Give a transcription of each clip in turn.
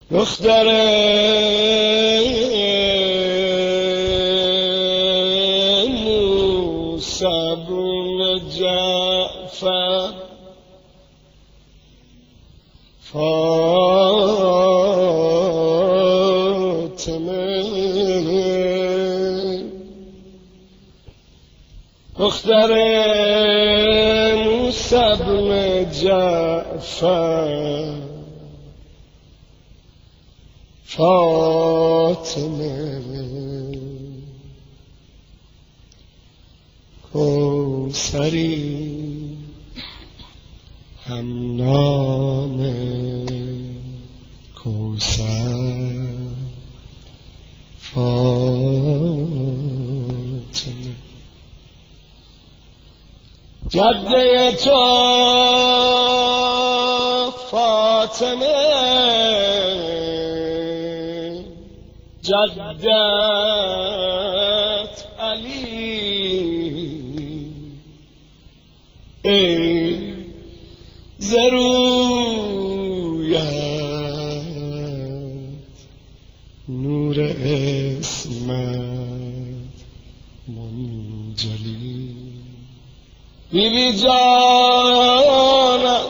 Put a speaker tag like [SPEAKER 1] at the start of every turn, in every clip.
[SPEAKER 1] دختر موسی بن جعفر فاطمه، دختر موسی بن جعفر فاطمه، کوثری هم نام کوثر فاطمه، جده تو فاطمه، جدت علی، ای زرویت نور اسمت منجلی، بیبی جانم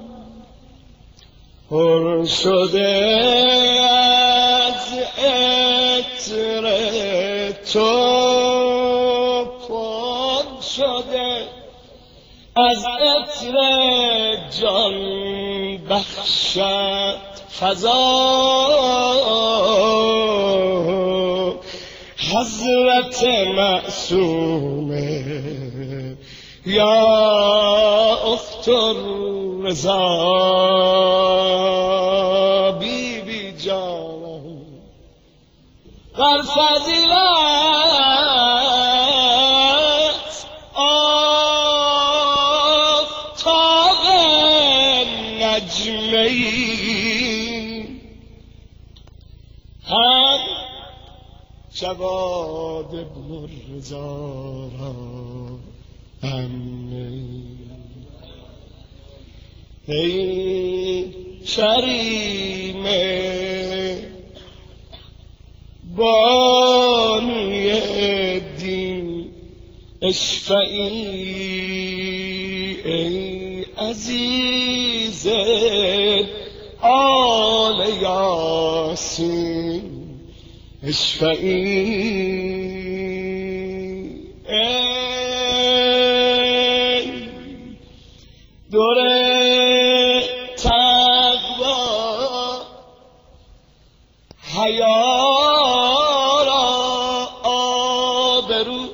[SPEAKER 1] پر شده از عطر تو، پر شده از عطر جان بخشت فضا، حضرت معصومه یا اخت الرضا، بیبی جانم بر فضیلت آفتاب نجمه‌ای، هم جواد بن الرضا را ای کریمه بانوی دین اشفعی، ای عزیز آل یاسین اشفعی، دور تقوا حیا را آبرو،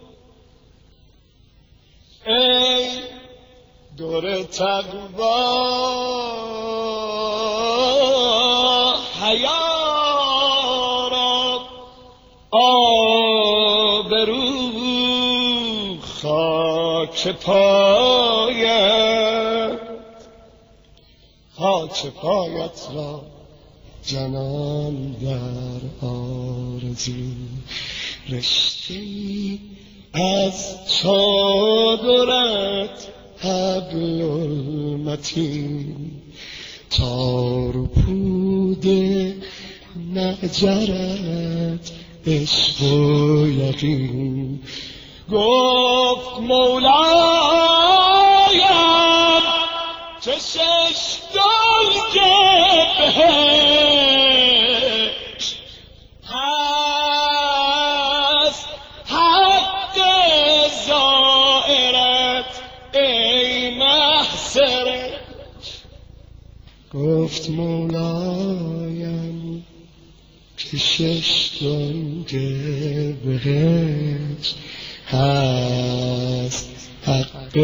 [SPEAKER 1] ای دور تقوا حیا را آبرو، خاک پایت را جنان در آرزو، رشته‌ای از چادرت حبل المتین، تار و پود نعجرت عشق و یقین، گفت مولایم که شش دلق بهشت هست حق زائرت ای محسرش، گفت مولایم که شش دلق بهشت هست حق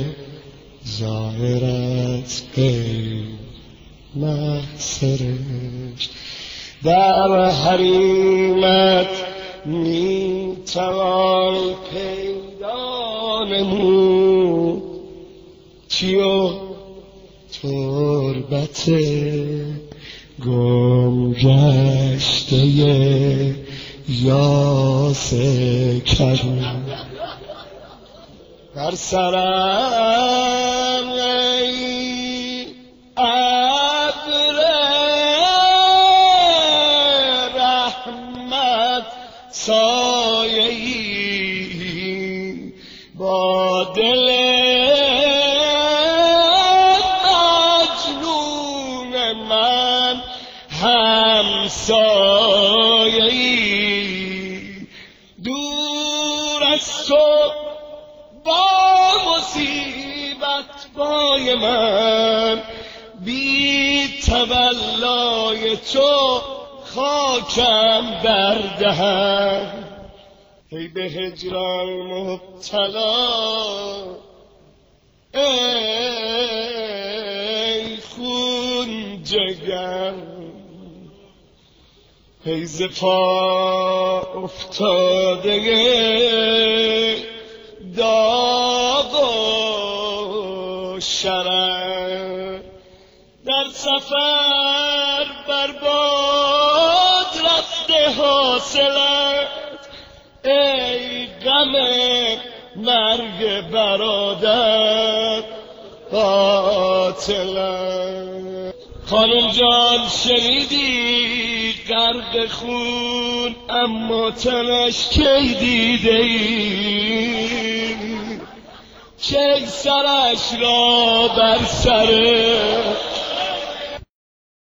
[SPEAKER 1] ظاهرت ای محسرش، در حریمت می توان پیدا نمود چی و تربت گم گشته یاس کرم، بر سرم ای ابر همسایه‌ای دور از تو با مصیبت پای من، بی تولای تو خاکم در دهن. ای به هجران مبتلا، ای خون جگر، ای ز پا افتاده داغ و شرر، در سفر برباد رفته حاصلت، ای غم مرگ برادر قاتلت. خانم جان شنیدی غرق خون، اما تنش کی دیده ای؟ کی سرش را بر سر